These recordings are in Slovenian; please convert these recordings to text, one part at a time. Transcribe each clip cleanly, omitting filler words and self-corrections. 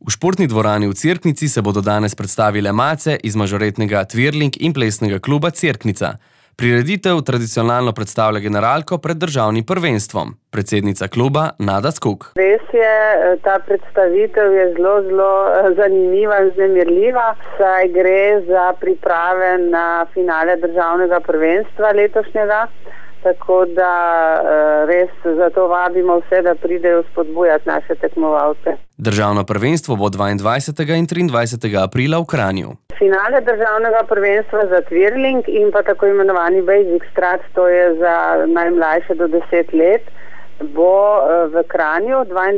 V športni dvorani v Cerknici se bodo danes predstavile mace iz mažoretnega Twirling in plesnega kluba Cerknica. Prireditev tradicionalno predstavlja generalko pred državnim prvenstvom, predsednica kluba Nada Skok. Res je, ta predstavitev je zelo zanimiva in vznemirljiva, saj gre za priprave na finale državnega prvenstva letošnjega, tako da res zato vabimo vse, da pridejo spodbujati naše tekmovalce. Državno prvenstvo bo 22. in 23. aprila v Kranju. Finale državnega prvenstva za Twirling in pa tako imenovani Basic Strat, to je za najmlajše do 10 let, bo v Kranju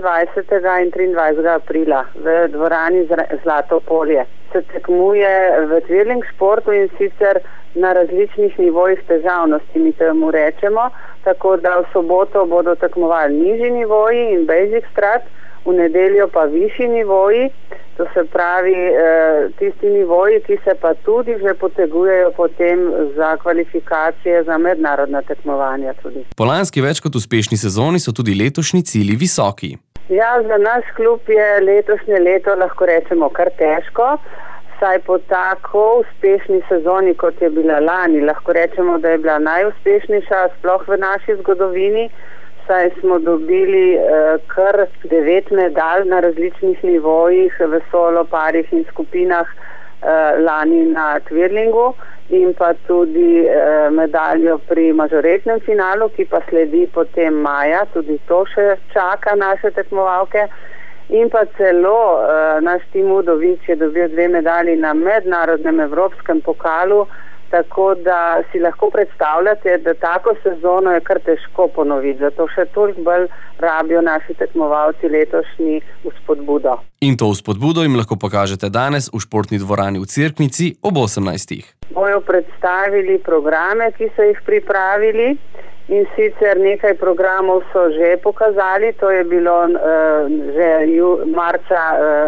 22. in 23. aprila v dvorani Zlato polje. Se tekmuje v Twirling športu in sicer na različnih nivojih težavnosti, mi temu rečemo, tako da v soboto bodo tekmovali nižji nivoji in Basic Strat, v nedeljo pa višji nivoji, to se pravi tisti nivoji, ki se pa tudi že potegujejo potem za kvalifikacije za mednarodna tekmovanja tudi. Po lanski več kot uspešni sezoni so tudi letošnji cilji visoki. Ja, za naš klub je letošnje leto, lahko rečemo, kar težko, saj po tako uspešni sezoni, kot je bila lani, lahko rečemo, da je bila najuspešnejša sploh v naši zgodovini, saj smo dobili kar 9 medalj na različnih nivojih v solo, parih in skupinah lani na Twirlingu in pa tudi medaljo pri mažoretnem finalu, ki pa sledi potem maja, tudi to še čaka naše tekmovalke. In pa celo naš Tim Udovič je dobil 2 medalji na mednarodnem evropskem pokalu, tako da si lahko predstavljate, da tako sezono je kar težko ponoviti, zato še toliko bolj rabijo naši tekmovalci letošnji vzpodbudo. In to vzpodbudo jim lahko pokažete danes v športni dvorani v Cerknici ob 18. Bojo predstavili programe, ki so jih pripravili, in sicer nekaj programov so že pokazali, to je bilo že marca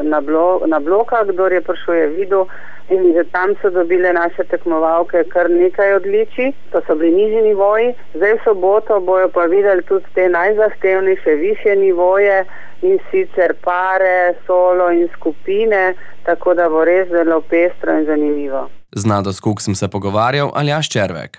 na blokah, kdor je prišel je videl, in že tam so dobile naše tekmovalke kar nekaj odličij, to so bili nižji nivoji. Zdaj v soboto bojo pa videli tudi te najzahtevnejše višje nivoje, in sicer pare, solo in skupine, tako da bo res zelo pestro in zanimivo. Z Nado Skok sem se pogovarjal, Aljaž Červek.